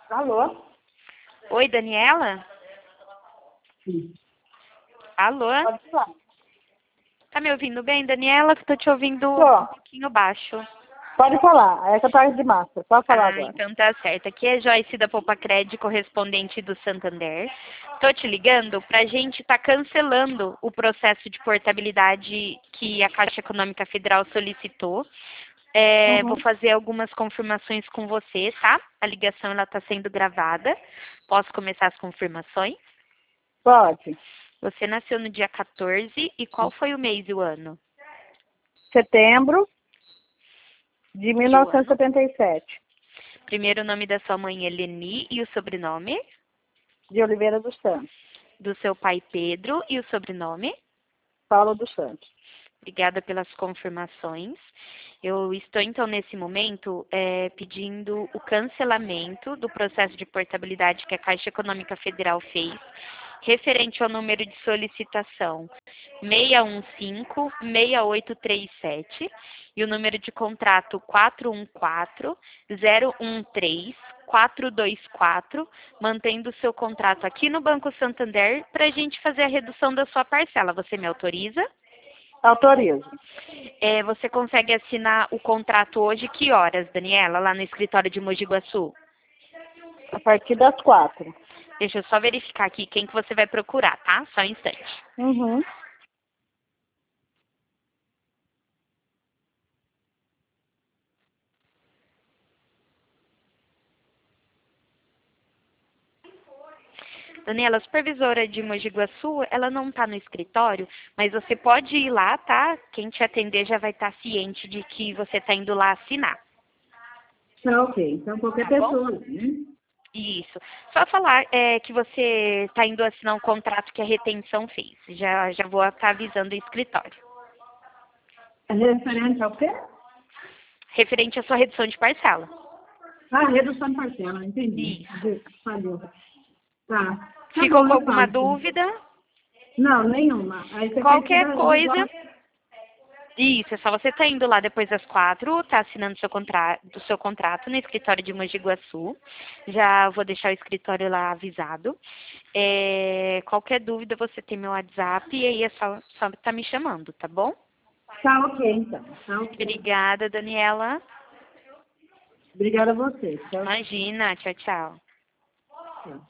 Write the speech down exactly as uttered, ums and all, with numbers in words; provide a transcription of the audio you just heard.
Alô? Oi, Daniela? Sim. Alô? Pode falar. Tá me ouvindo bem, Daniela? Que tô te ouvindo Tô. um pouquinho baixo. Pode falar. É que eu tava de máscara. Pode falar Ah, agora. então tá certo. Aqui é Joyce da Poupa Cred, correspondente do Santander. Tô te ligando pra gente tá cancelando o processo de portabilidade que a Caixa Econômica Federal solicitou. É, vou Uhum. fazer algumas confirmações com você, tá? A ligação ela tá sendo gravada. Posso começar as confirmações? Pode. Você nasceu no dia quatorze e qual foi o mês e o ano? Setembro de mil E o novecentos e ano? setenta e sete. Primeiro nome da sua mãe é Leni e o sobrenome? De Oliveira dos Santos. Do seu pai Pedro e o sobrenome? Paulo dos Santos. Obrigada pelas confirmações. Eu estou, então, nesse momento, eh, pedindo o cancelamento do processo de portabilidade que a Caixa Econômica Federal fez, referente ao número de solicitação seis um cinco, seis oito três sete e o número de contrato quatro um quatro, zero um três, quatro dois quatro, mantendo o seu contrato aqui no Banco Santander para a gente fazer a redução da sua parcela. Você me autoriza? Autorizo. É, você consegue assinar o contrato hoje, que horas, Daniela, lá no escritório de Mogi Guaçu? A partir das quatro. Deixa eu só verificar aqui quem que você vai procurar, tá? Só um instante. Uhum. Daniela, a supervisora de Mogi Guaçu, ela não tá no escritório, mas você pode ir lá, tá? Quem te atender já vai estar ciente de que você tá indo lá assinar, Tá ok. Então qualquer tá bom? pessoa, né? Isso. Só falar é, que você está indo assinar um contrato que a retenção fez. Já, já vou estar avisando o escritório. É referente ao quê? Referente à sua redução de parcela. Ah, redução de parcela, entendi. Isso. De- Falhou. Tá. Tá Ficou bom, com eu alguma faço. dúvida? Não, nenhuma. Aí você quer que Qualquer dá coisa. igual. Isso, é só você estar indo lá depois das quatro, tá assinando seu contrato, do seu contrato no escritório de Mogi Guaçu. Já vou deixar o escritório lá avisado. É, qualquer dúvida, você tem meu WhatsApp e aí é só, só tá me chamando, tá bom? Tá ok, então. Tá ok. Obrigada, Daniela. Obrigada a você. Tchau, Imagina, tchau, tchau. tchau.